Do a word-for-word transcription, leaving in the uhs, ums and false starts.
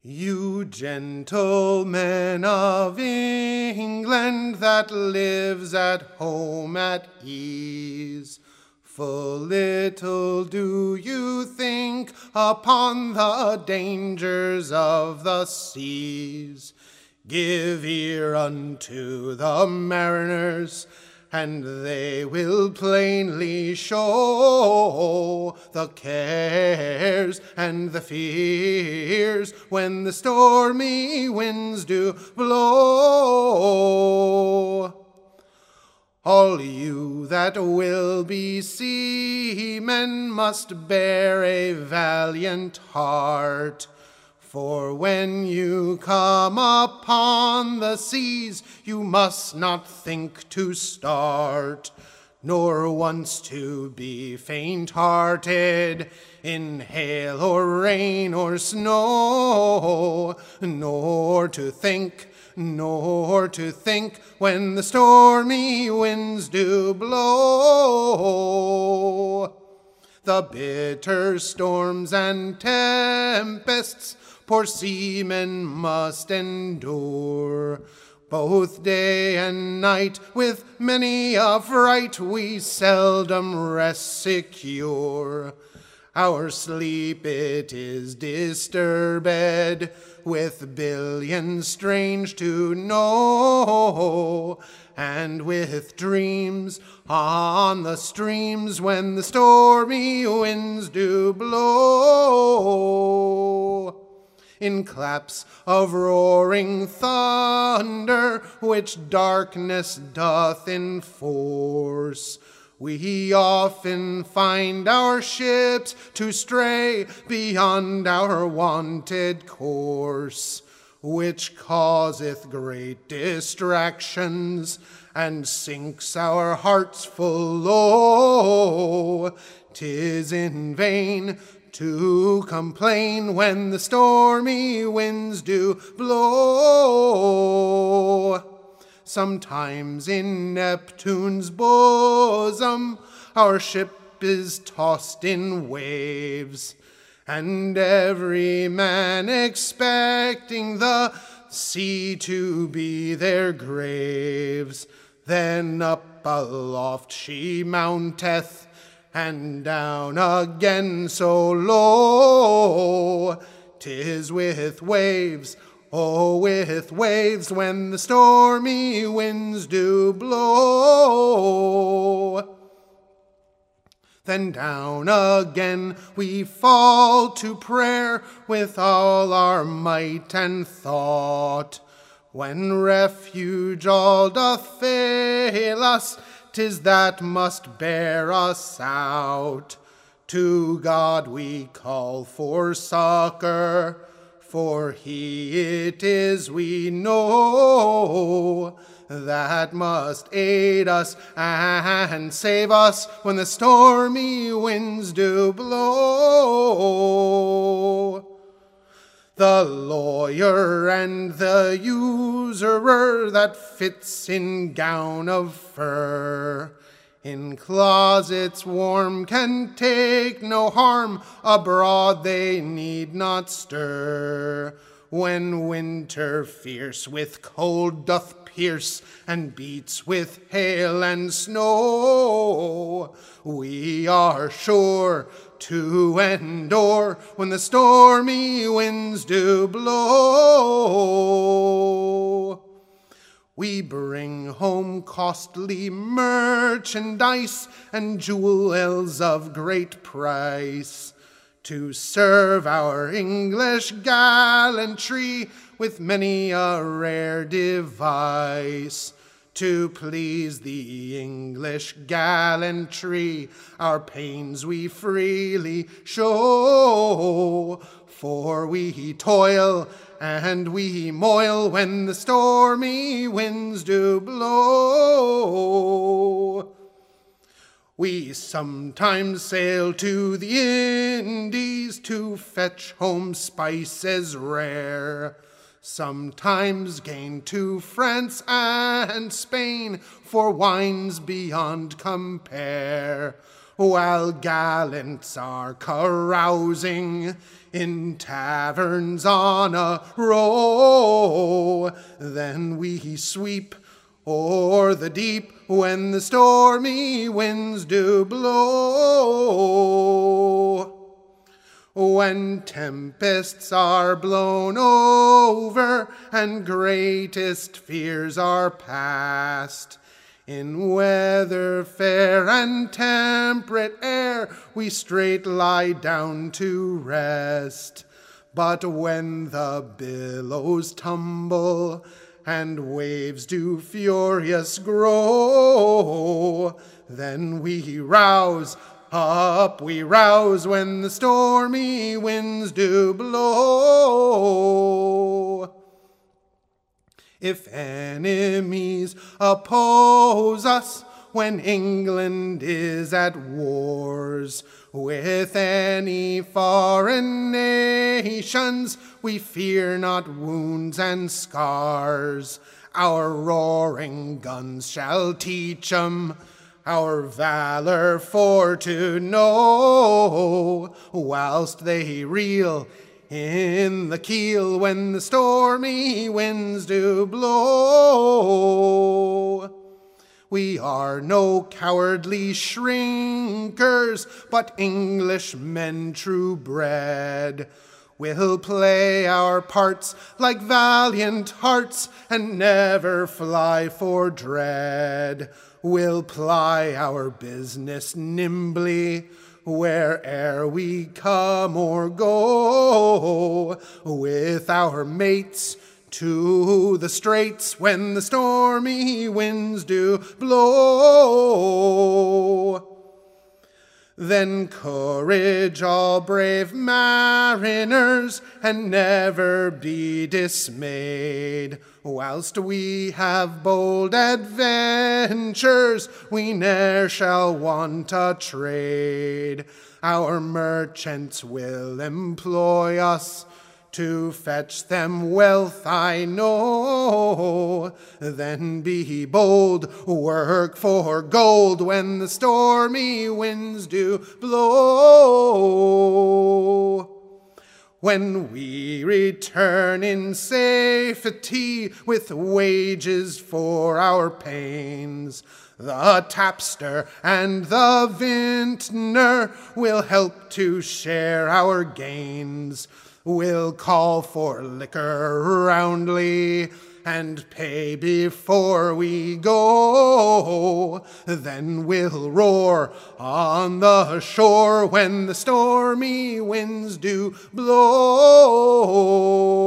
You gentlemen of England that lives at home at ease, full little do you think upon the dangers of the seas. Give ear unto the mariners, and they will plainly show the cares and the fears when the stormy winds do blow. All you that will be seamen must bear a valiant heart, for when you come upon the seas, you must not think to start, nor once to be faint-hearted in hail or rain or snow, nor to think, nor to think when the stormy winds do blow. The bitter storms and tempests poor seamen must endure, both day and night with many a fright we seldom rest secure. Our sleep it is disturbed with billions strange to know, and with dreams on the streams when the stormy winds do blow. In claps of roaring thunder, which darkness doth enforce, we often find our ships to stray beyond our wonted course, which causeth great distractions, and sinks our hearts full low. 'Tis in vain to complain when the stormy winds do blow. Sometimes in Neptune's bosom our ship is tossed in waves, and every man expecting the sea to be their graves. Then up aloft she mounteth, and down again so low. 'Tis with waves, oh, with waves when the stormy winds do blow. Then down again we fall to prayer with all our might and thought. When refuge all doth fail us, 'tis that must bear us out. To God we call for succor, for he it is we know that must aid us and save us when the stormy winds do blow. The lawyer and the usurer that fits in gown of fur, in closets warm can take no harm, abroad they need not stir. When winter fierce with cold doth pierce, and beats with hail and snow, we are sure to endure when the stormy winds do blow. We bring home costly merchandise and jewels of great price, to serve our English gallantry with many a rare device. To please the English gallantry, our pains we freely show, for we toil and we moil when the stormy winds do blow. We sometimes sail to the Indies to fetch home spices rare, sometimes gain to France and Spain for wines beyond compare. while gallants are carousing in taverns on a row. Then we sweep o'er the deep when the stormy winds do blow. When tempests are blown over and greatest fears are past, in weather fair and temperate air we straight lie down to rest. But when the billows tumble and waves do furious grow, then we rouse, up we rouse when the stormy winds do blow. If enemies oppose us when England is at wars with any foreign nations, we fear not wounds and scars. Our roaring guns shall teach 'em our valor for to know, whilst they reel in the keel when the stormy winds do blow. We are no cowardly shrinkers, but Englishmen true bred. We'll play our parts like valiant hearts and never fly for dread. We'll ply our business nimbly where'er we come or go, with our mates to the straits when the stormy winds do blow. Then courage, all brave mariners, and never be dismayed. Whilst we have bold adventures, we ne'er shall want a trade. Our merchants will employ us to fetch them wealth, I know. Then be bold, work for gold when the stormy winds do blow. When we return in safety with wages for our pains, the tapster and the vintner will help to share our gains. We'll call for liquor roundly and pay before we go. Then we'll roar on the shore when the stormy winds do blow.